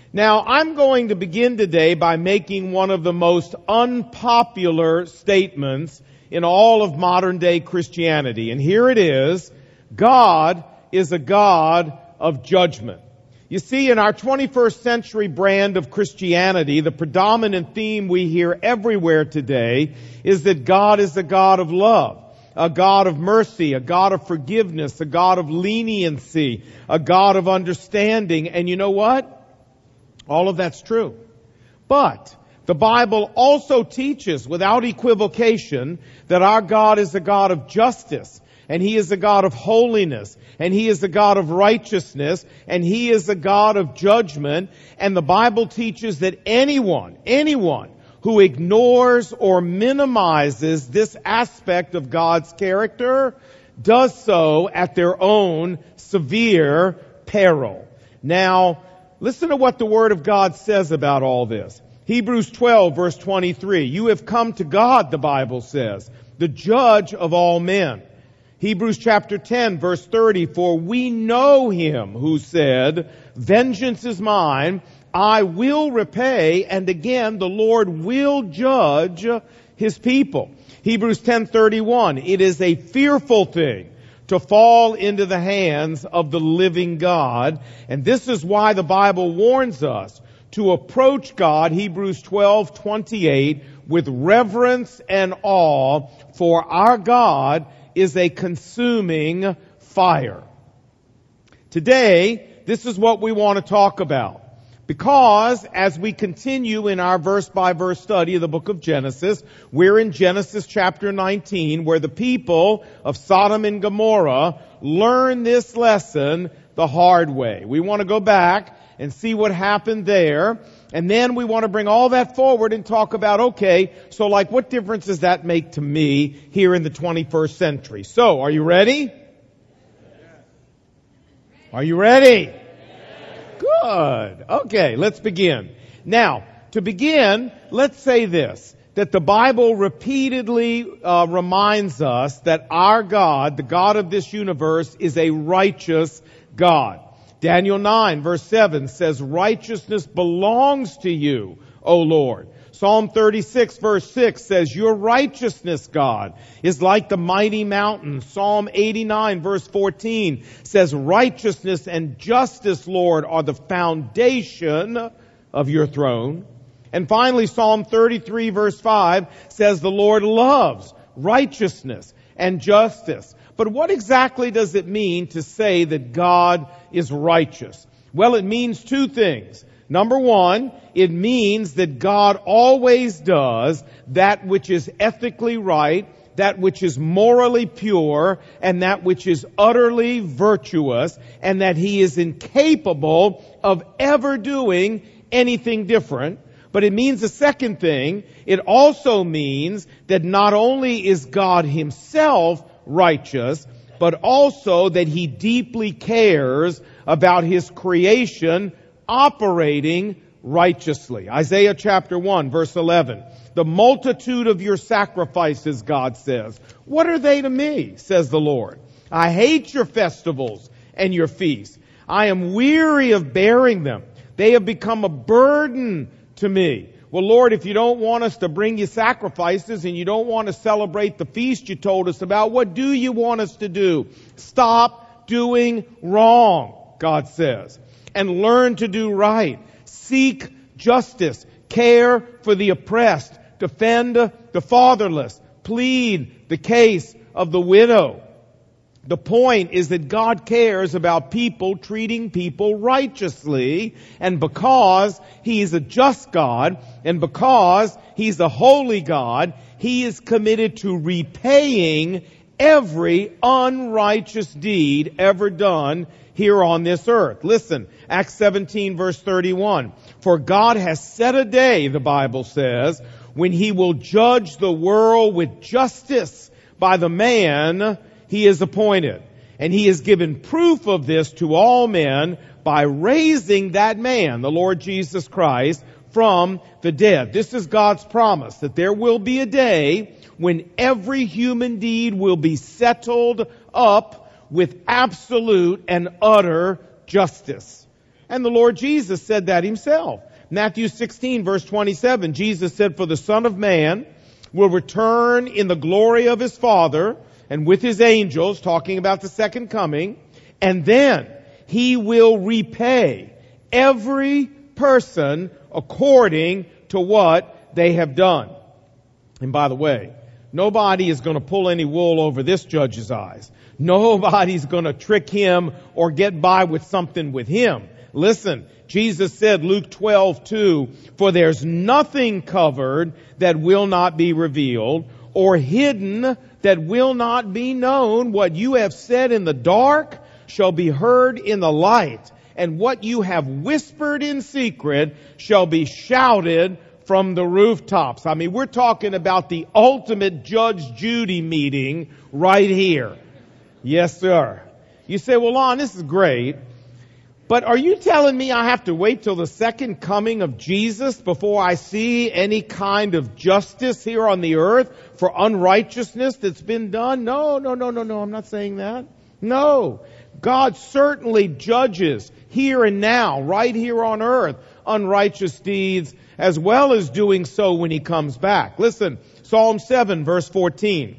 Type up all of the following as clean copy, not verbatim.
Now, I'm going to begin today by making one of the most unpopular statements in all of modern day Christianity. And here it is: God is a God of judgment. You see, in our 21st century brand of Christianity, the predominant theme we hear everywhere today is that God is a God of love, a God of mercy, a God of forgiveness, a God of leniency, a God of understanding. And you know what? All of that's true. But the Bible also teaches without equivocation that our God is a God of justice, and He is a God of holiness, and He is a God of righteousness, and He is a God of judgment. And the Bible teaches that anyone who ignores or minimizes this aspect of God's character does so at their own severe peril. Now, listen to what the Word of God says about all this. Hebrews 12, verse 23. You have come to God, the Bible says, the judge of all men. Hebrews chapter 10, verse 30. For we know Him who said, vengeance is mine, I will repay, and again the Lord will judge His people. Hebrews 10:31. It is a fearful thing to fall into the hands of the living God. And this is why the Bible warns us to approach God, Hebrews 12:28, with reverence and awe, for our God is a consuming fire. Today, this is what we want to talk about. Because as we continue in our verse-by-verse study of the book of Genesis, we're in Genesis chapter 19, where the people of Sodom and Gomorrah learn this lesson the hard way. We want to go back and see what happened there, and then we want to bring all that forward and talk about, okay, so what difference does that make to me here in the 21st century? So, are you ready? Are you ready? Good. Okay, let's begin. Now, to begin, let's say this, that the Bible repeatedly reminds us that our God, the God of this universe, is a righteous God. Daniel 9, verse 7 says, righteousness belongs to you, O Lord. Psalm 36, verse 6 says, your righteousness, God, is like the mighty mountain. Psalm 89, verse 14 says, righteousness and justice, Lord, are the foundation of your throne. And finally, Psalm 33, verse 5 says, the Lord loves righteousness and justice. But what exactly does it mean to say that God is righteous? Well, it means two things. Number one, it means that God always does that which is ethically right, that which is morally pure, and that which is utterly virtuous, and that He is incapable of ever doing anything different. But it means a second thing. It also means that not only is God Himself righteous, but also that He deeply cares about His creation operating righteously. Isaiah chapter 1, verse 11. The multitude of your sacrifices, God says, what are they to me, says the Lord? I hate your festivals and your feasts. I am weary of bearing them. They have become a burden to me. Well, Lord, if you don't want us to bring you sacrifices and you don't want to celebrate the feast you told us about, what do you want us to do? Stop doing wrong, God says, and learn to do right. Seek justice. Care for the oppressed. Defend the fatherless. Plead the case of the widow. The point is that God cares about people treating people righteously, and because He is a just God, and because He's a holy God, He is committed to repaying every unrighteous deed ever done here on this earth. Listen, Acts 17 verse 31. For God has set a day, the Bible says, when He will judge the world with justice by the man He is appointed. And He has given proof of this to all men by raising that man, the Lord Jesus Christ, from the dead. This is God's promise, that there will be a day when every human deed will be settled up with absolute and utter justice. And the Lord Jesus said that himself. Matthew 16, verse 27, Jesus said, "For the Son of Man will return in the glory of his Father and with his angels," talking about the second coming, "and then he will repay every person according to what they have done." And by the way, nobody is going to pull any wool over this judge's eyes. Nobody's going to trick him or get by with something with him. Listen, Jesus said, Luke 12:2, "For there's nothing covered that will not be revealed, or hidden that will not be known. What you have said in the dark shall be heard in the light, and what you have whispered in secret shall be shouted from the rooftops." I mean, we're talking about the ultimate Judge Judy meeting right here. Yes, sir. You say, "Well, Lon, this is great. But are you telling me I have to wait till the second coming of Jesus before I see any kind of justice here on the earth for unrighteousness that's been done?" No. I'm not saying that. No. God certainly judges here and now, right here on earth, unrighteous deeds, as well as doing so when he comes back. Listen, Psalm 7, verse 14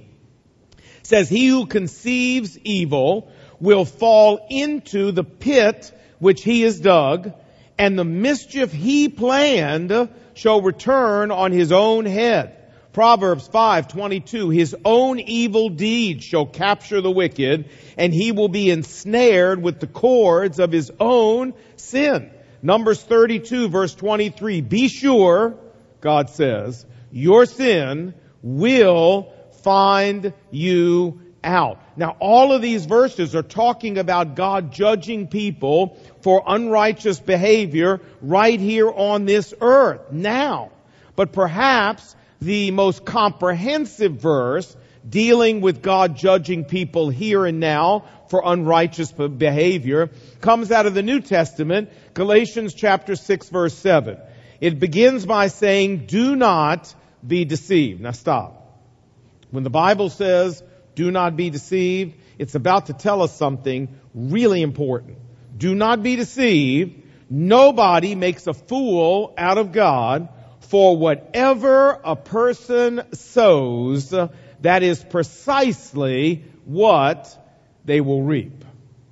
says, "He who conceives evil will fall into the pit which he has dug, and the mischief he planned shall return on his own head." Proverbs 5:22, "His own evil deeds shall capture the wicked, and he will be ensnared with the cords of his own sin." Numbers 32, verse 23, "Be sure," God says, "your sin will find you out." Now, all of these verses are talking about God judging people for unrighteous behavior right here on this earth now. But perhaps the most comprehensive verse dealing with God judging people here and now for unrighteous behavior comes out of the New Testament, Galatians chapter 6, verse 7. It begins by saying, "Do not be deceived." Now stop. When the Bible says, "Do not be deceived," it's about to tell us something really important. Do not be deceived. Nobody makes a fool out of God, for whatever a person sows, that is precisely what they will reap.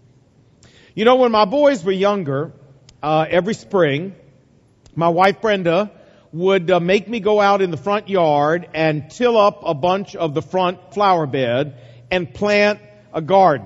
You know, when my boys were younger, every spring, my wife Brenda would make me go out in the front yard and till up a bunch of the front flower bed and plant a garden.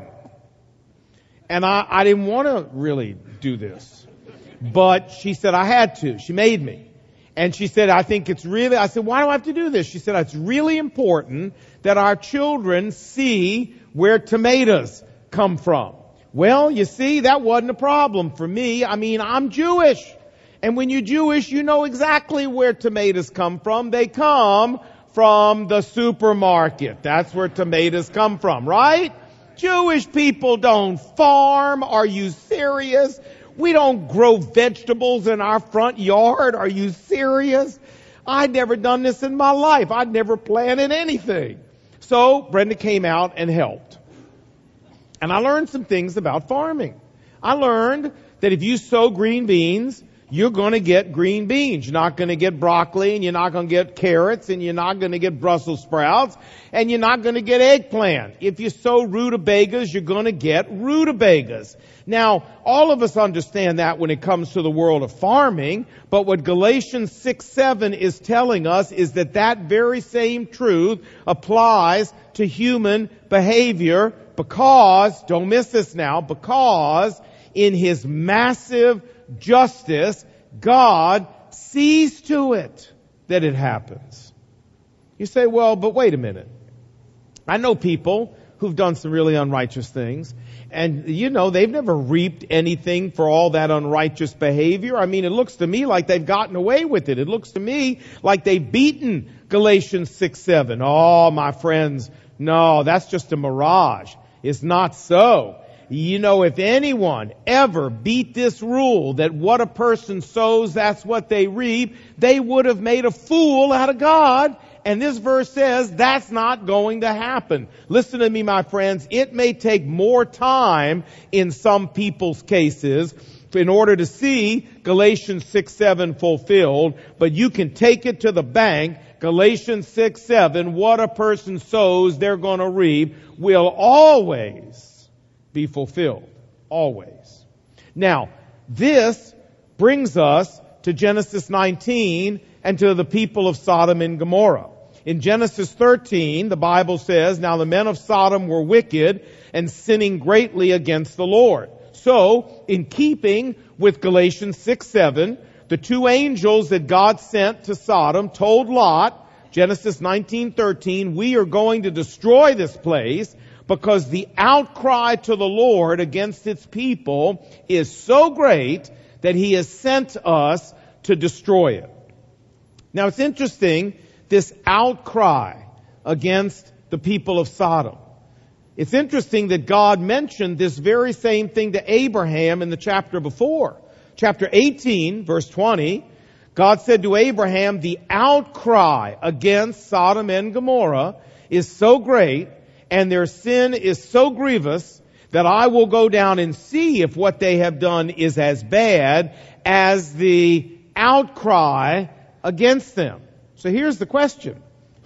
And I didn't want to really do this. But she said I had to. She made me. And she said, I said, "Why do I have to do this?" She said, "It's really important that our children see where tomatoes come from." Well, you see, that wasn't a problem for me. I mean, I'm Jewish. And when you're Jewish, you know exactly where tomatoes come from. They come from the supermarket. That's where tomatoes come from, right? Jewish people don't farm. Are you serious? We don't grow vegetables in our front yard. Are you serious? I'd never done this in my life. I'd never planted anything. So Brenda came out and helped. And I learned some things about farming. I learned that if you sow green beans, you're going to get green beans. You're not going to get broccoli, and you're not going to get carrots, and you're not going to get Brussels sprouts, and you're not going to get eggplant. If you sow rutabagas, you're going to get rutabagas. Now, all of us understand that when it comes to the world of farming, but what Galatians 6:7 is telling us is that very same truth applies to human behavior because, don't miss this now, because in His massive justice, God sees to it that it happens. You say, well, but wait a minute. I know people who've done some really unrighteous things, and you know, they've never reaped anything for all that unrighteous behavior. I mean, it looks to me like they've gotten away with it. It looks to me like they've beaten Galatians 6:7. Oh, my friends, no, that's just a mirage. It's not so. You know, if anyone ever beat this rule that what a person sows, that's what they reap, they would have made a fool out of God. And this verse says that's not going to happen. Listen to me, my friends. It may take more time in some people's cases in order to see Galatians 6:7 fulfilled, but you can take it to the bank. Galatians 6:7, what a person sows, they're going to reap, will always be fulfilled. Always. Now, this brings us to Genesis 19 and to the people of Sodom and Gomorrah. In Genesis 13, the Bible says, now the men of Sodom were wicked and sinning greatly against the Lord. So, in keeping with Galatians 6:7, the two angels that God sent to Sodom told Lot, Genesis 19:13, we are going to destroy this place because the outcry to the Lord against its people is so great that He has sent us to destroy it. Now it's interesting, this outcry against the people of Sodom. It's interesting that God mentioned this very same thing to Abraham in the chapter before. Chapter 18, verse 20, God said to Abraham, the outcry against Sodom and Gomorrah is so great and their sin is so grievous that I will go down and see if what they have done is as bad as the outcry against them. So here's the question.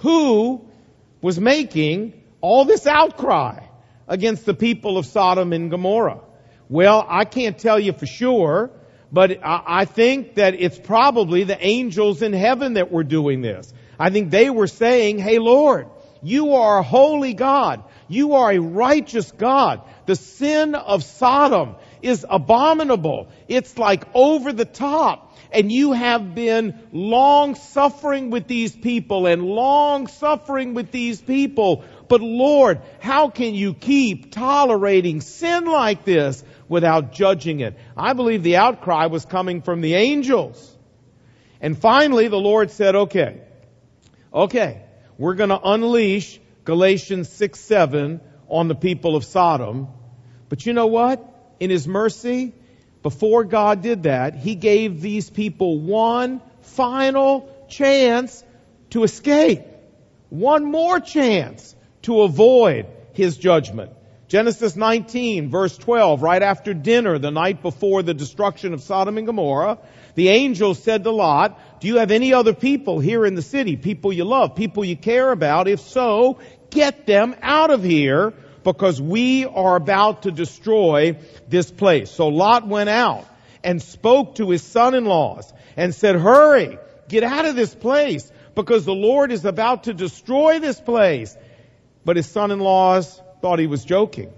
Who was making all this outcry against the people of Sodom and Gomorrah? Well, I can't tell you for sure, but I think that it's probably the angels in heaven that were doing this. I think they were saying, hey Lord, you are a holy God. You are a righteous God. The sin of Sodom is abominable. It's like over the top. And you have been long suffering with these people and long suffering with these people. But Lord, how can you keep tolerating sin like this without judging it? I believe the outcry was coming from the angels. And finally, the Lord said, okay, we're going to unleash Galatians 6:7 on the people of Sodom. But you know what? In His mercy, before God did that, He gave these people one final chance to escape. One more chance to avoid His judgment. Genesis 19, verse 12, right after dinner, the night before the destruction of Sodom and Gomorrah, the angel said to Lot, do you have any other people here in the city? People you love, people you care about? If so, get them out of here, because we are about to destroy this place. So Lot went out and spoke to his son-in-laws and said, hurry, get out of this place, because the Lord is about to destroy this place. But his son-in-laws thought he was joking.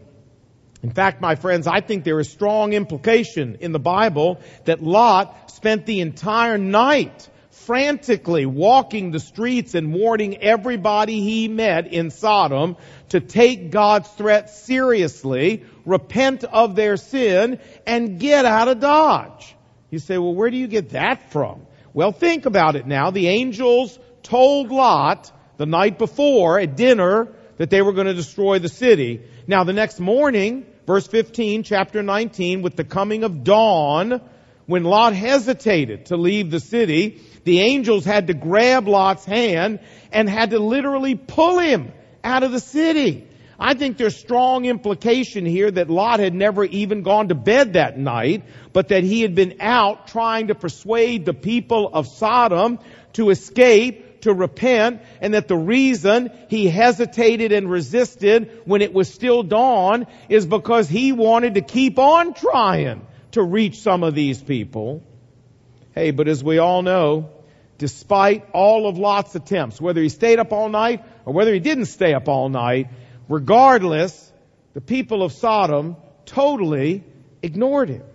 In fact, my friends, I think there is strong implication in the Bible that Lot spent the entire night frantically walking the streets and warning everybody he met in Sodom to take God's threat seriously, repent of their sin, and get out of Dodge. You say, well, where do you get that from? Well, think about it now. The angels told Lot the night before at dinner that they were going to destroy the city. Now, the next morning, verse 15, chapter 19, with the coming of dawn, when Lot hesitated to leave the city, the angels had to grab Lot's hand and had to literally pull him out of the city. I think there's strong implication here that Lot had never even gone to bed that night, but that he had been out trying to persuade the people of Sodom to escape, to repent, and that the reason he hesitated and resisted when it was still dawn is because he wanted to keep on trying to reach some of these people. Hey, but as we all know, despite all of Lot's attempts, whether he stayed up all night or whether he didn't stay up all night, regardless, the people of Sodom totally ignored him.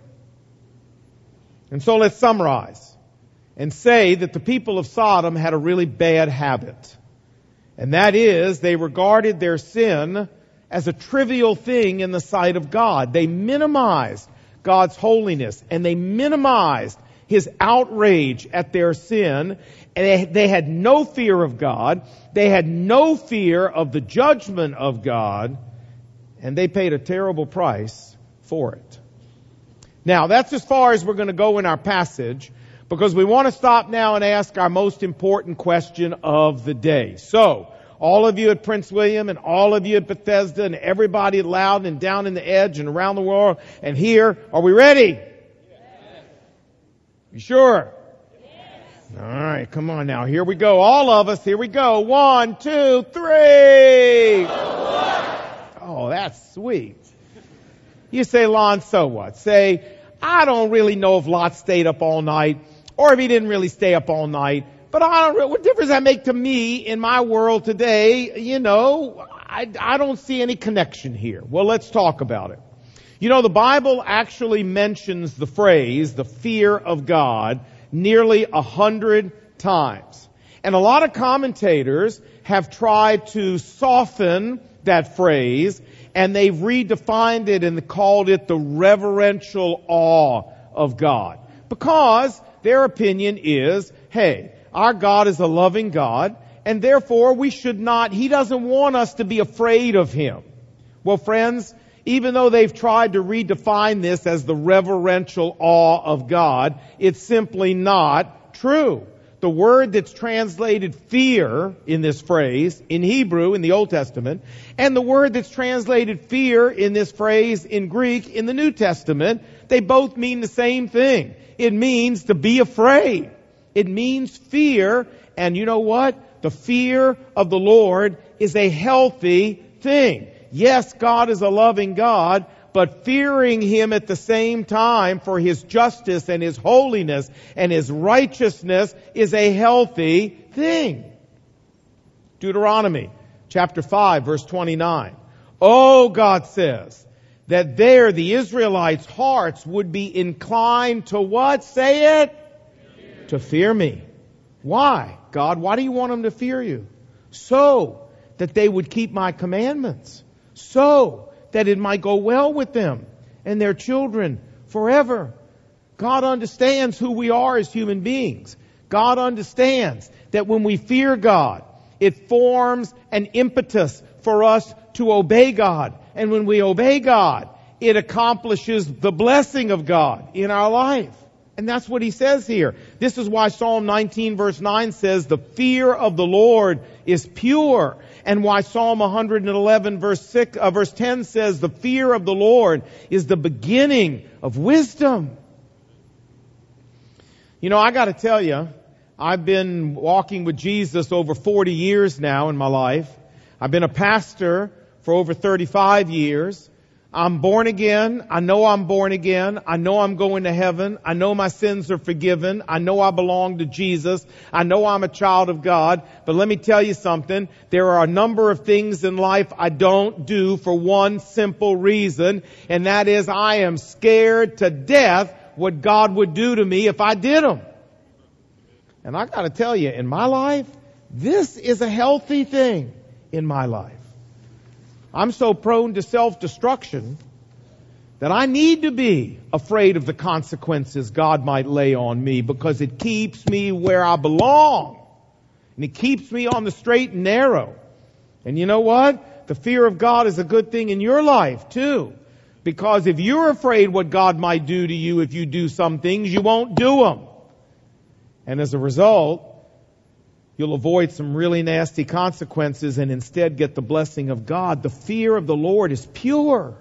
And so let's summarize and say that the people of Sodom had a really bad habit. And that is, they regarded their sin as a trivial thing in the sight of God. They minimized God's holiness, and they minimized His outrage at their sin, and they had no fear of God. They had no fear of the judgment of God, and they paid a terrible price for it. Now, that's as far as we're going to go in our passage, because we want to stop now and ask our most important question of the day. So, all of you at Prince William and all of you at Bethesda and everybody at Loudon and down in the Edge and around the world and here, are we ready? You sure? All right, come on now. Here we go. All of us. Here we go. 1, 2, 3. Oh, that's sweet. You say, Lon, so what? Say, I don't really know if Lot stayed up all night or if he didn't really stay up all night. But what difference does that make to me in my world today? You know, I don't see any connection here. Well, let's talk about it. You know, the Bible actually mentions the phrase, the fear of God, nearly 100 times. And a lot of commentators have tried to soften that phrase, and they've redefined it and called it the reverential awe of God. Because their opinion is, hey, our God is a loving God, and therefore He doesn't want us to be afraid of Him. Well, friends, even though they've tried to redefine this as the reverential awe of God, it's simply not true. The word that's translated fear in this phrase, in Hebrew, in the Old Testament, and the word that's translated fear in this phrase in Greek, in the New Testament, they both mean the same thing. It means to be afraid. It means fear, and you know what? The fear of the Lord is a healthy thing. Yes, God is a loving God, but fearing Him at the same time for His justice and His holiness and His righteousness is a healthy thing. Deuteronomy chapter 5, verse 29. Oh, God says that there the Israelites' hearts would be inclined to what? Say it. To fear me. Why? God, why do you want them to fear you? So that they would keep my commandments. So that it might go well with them and their children forever. God understands who we are as human beings. God understands that when we fear God, it forms an impetus for us to obey God. And when we obey God, it accomplishes the blessing of God in our life. And that's what he says here. This is why Psalm 19 verse 9 says, the fear of the Lord is pure. And why Psalm 111 verse 10 says, the fear of the Lord is the beginning of wisdom. You know, I got to tell you, I've been walking with Jesus over 40 years now in my life. I've been a pastor for over 35 years. I'm born again. I know I'm born again. I know I'm going to heaven. I know my sins are forgiven. I know I belong to Jesus. I know I'm a child of God. But let me tell you something. There are a number of things in life I don't do for one simple reason, and that is I am scared to death what God would do to me if I did them. And I got to tell you, in my life, this is a healthy thing in my life. I'm so prone to self-destruction that I need to be afraid of the consequences God might lay on me, because it keeps me where I belong. And it keeps me on the straight and narrow. And you know what? The fear of God is a good thing in your life too. Because if you're afraid what God might do to you if you do some things, you won't do them. And as a result, you'll avoid some really nasty consequences and instead get the blessing of God. The fear of the Lord is pure.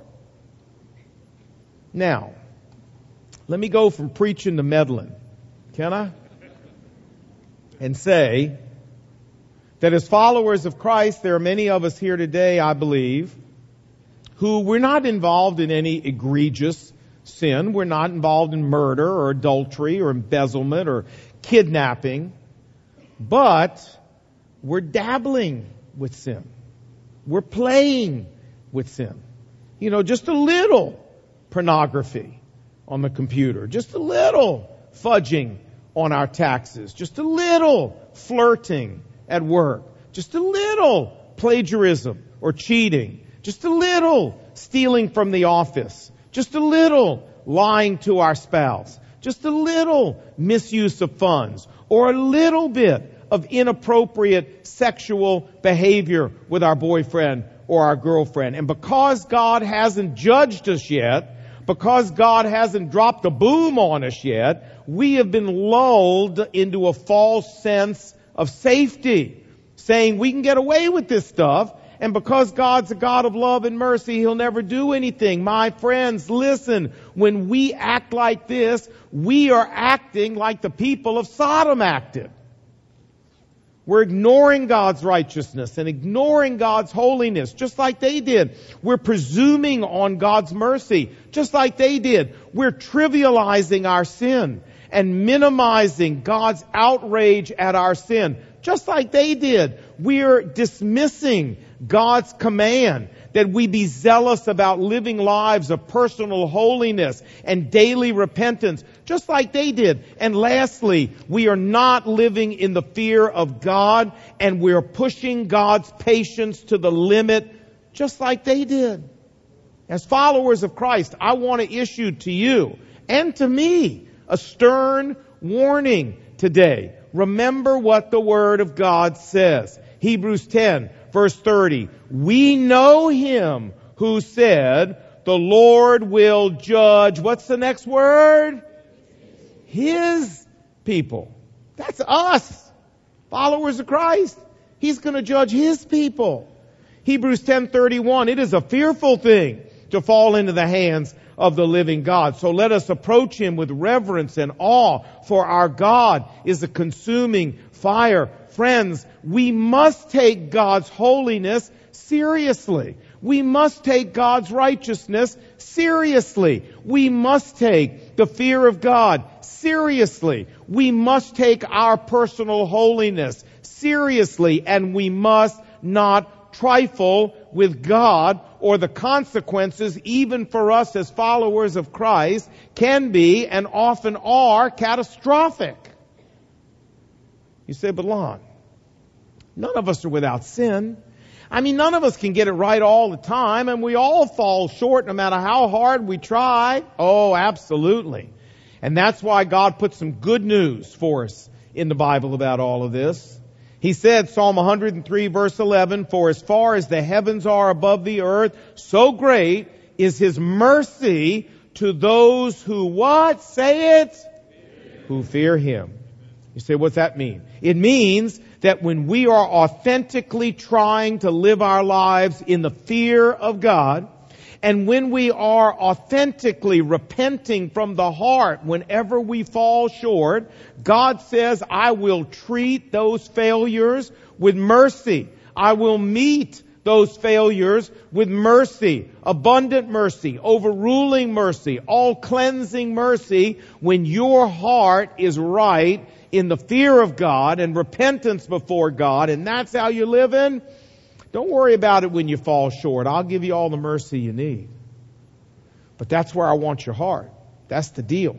Now, let me go from preaching to meddling. Can I? And say that as followers of Christ, there are many of us here today, I believe, who we're not involved in any egregious sin. We're not involved in murder or adultery or embezzlement or kidnapping. But we're dabbling with sin. We're playing with sin. You know, just a little pornography on the computer. Just a little fudging on our taxes. Just a little flirting at work. Just a little plagiarism or cheating. Just a little stealing from the office. Just a little lying to our spouse. Just a little misuse of funds. Or a little bit of inappropriate sexual behavior with our boyfriend or our girlfriend. And because God hasn't judged us yet, because God hasn't dropped a boom on us yet, we have been lulled into a false sense of safety, saying we can get away with this stuff And because God's a God of love and mercy, He'll never do anything. My friends, listen, when we act like this, we are acting like the people of Sodom acted. We're ignoring God's righteousness and ignoring God's holiness, just like they did. We're presuming on God's mercy, just like they did. We're trivializing our sin and minimizing God's outrage at our sin, just like they did. We're dismissing God's command that we be zealous about living lives of personal holiness and daily repentance, just like they did. And lastly, we are not living in the fear of God, and we're pushing God's patience to the limit, just like they did. As followers of Christ, I want to issue to you and to me a stern warning today. Remember what the Word of God says. Hebrews 10, verse 30. We know Him who said, the Lord will judge, what's the next word? His people. That's us, followers of Christ. He's going to judge His people. Hebrews 10:31. It is a fearful thing to fall into the hands of the living God. So let us approach Him with reverence and awe, for our God is a consuming fire. Friends, we must take God's holiness seriously. We must take God's righteousness seriously. We must take the fear of God seriously. We must take our personal holiness seriously, and we must not trifle with God, or the consequences, even for us as followers of Christ, can be and often are catastrophic. You say, but Lon, none of us are without sin. I mean, none of us can get it right all the time, and we all fall short no matter how hard we try. Oh, absolutely. And that's why God put some good news for us in the Bible about all of this. He said, Psalm 103, verse 11, for as far as the heavens are above the earth, so great is His mercy to those who what? Say it. Who fear Him. You say, what's that mean? It means that when we are authentically trying to live our lives in the fear of God, and when we are authentically repenting from the heart whenever we fall short, God says, I will treat those failures with mercy. I will meet those failures with mercy, abundant mercy, overruling mercy, all cleansing mercy, when your heart is right in the fear of God and repentance before God, and that's how you're living. Don't worry about it when you fall short. I'll give you all the mercy you need. But that's where I want your heart. That's the deal.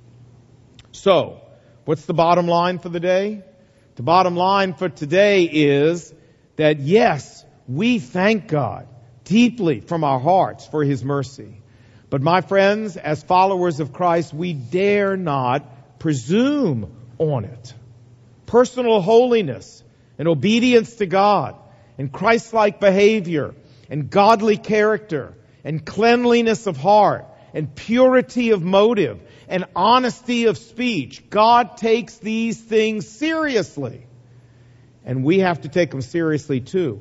So, what's the bottom line for the day? The bottom line for today is that yes, we thank God deeply from our hearts for His mercy. But my friends, as followers of Christ, we dare not presume on it. Personal holiness and obedience to God and Christ-like behavior and godly character and cleanliness of heart and purity of motive and honesty of speech. God takes these things seriously, and we have to take them seriously too.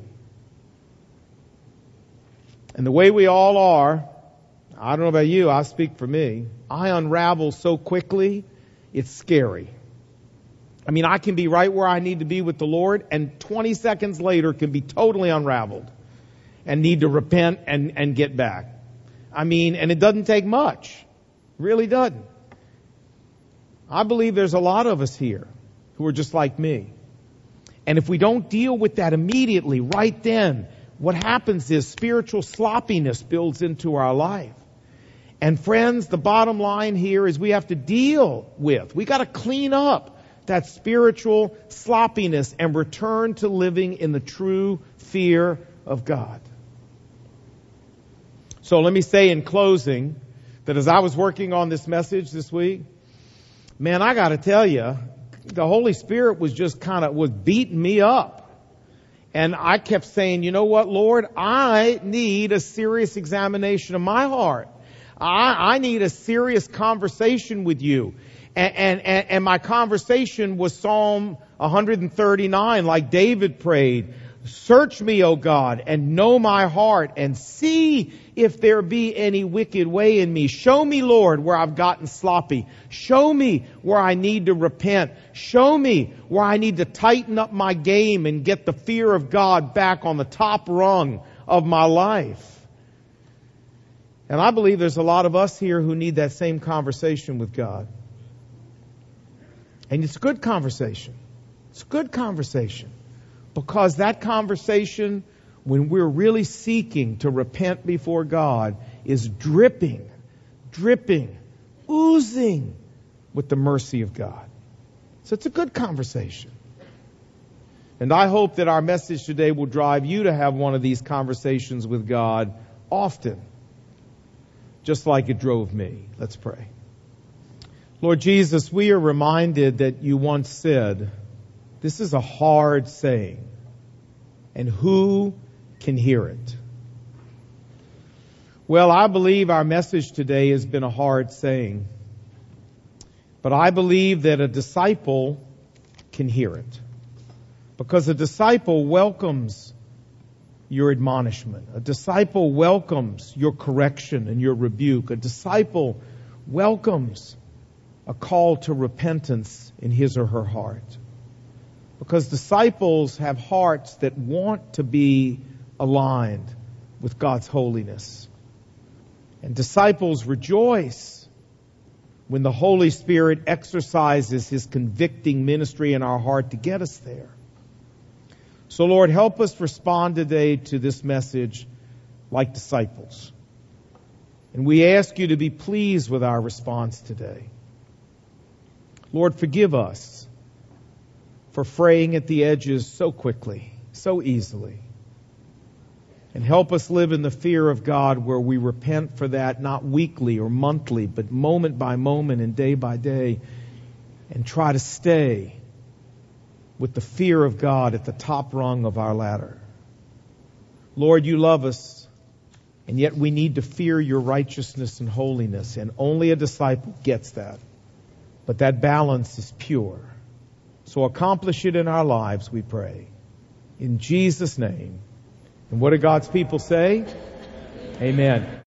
And the way we all are, I don't know about you, I speak for me, I unravel so quickly, it's scary. I mean, I can be right where I need to be with the Lord, and 20 seconds later can be totally unraveled and need to repent and get back. I mean, and it doesn't take much. It really doesn't. I believe there's a lot of us here who are just like me. And if we don't deal with that immediately, right then, what happens is spiritual sloppiness builds into our life. And friends, the bottom line here is we have to deal with, we got to clean up that spiritual sloppiness and return to living in the true fear of God. So let me say in closing that as I was working on this message this week, man, I got to tell you, the Holy Spirit was just was beating me up. And I kept saying, you know what, Lord, I need a serious examination of my heart. I need a serious conversation with you. And my conversation was Psalm 139, like David prayed. Search me, O God, and know my heart, and see if there be any wicked way in me. Show me, Lord, where I've gotten sloppy. Show me where I need to repent. Show me where I need to tighten up my game and get the fear of God back on the top rung of my life. And I believe there's a lot of us here who need that same conversation with God. And it's a good conversation. It's a good conversation. Because that conversation, when we're really seeking to repent before God, is dripping, oozing with the mercy of God. So it's a good conversation. And I hope that our message today will drive you to have one of these conversations with God often, just like it drove me. Let's pray. Lord Jesus, we are reminded that you once said, this is a hard saying, and who can hear it? Well, I believe our message today has been a hard saying, but I believe that a disciple can hear it, because a disciple welcomes your admonishment. A disciple welcomes your correction and your rebuke. A disciple welcomes a call to repentance in his or her heart. Because disciples have hearts that want to be aligned with God's holiness. And disciples rejoice when the Holy Spirit exercises His convicting ministry in our heart to get us there. So Lord, help us respond today to this message like disciples. And we ask you to be pleased with our response today. Lord, forgive us for fraying at the edges so quickly, so easily. And help us live in the fear of God where we repent for that, not weekly or monthly, but moment by moment and day by day, and try to stay with the fear of God at the top rung of our ladder. Lord, you love us, and yet we need to fear your righteousness and holiness, and only a disciple gets that. But that balance is pure. So accomplish it in our lives, we pray. In Jesus' name. And what do God's people say? Amen.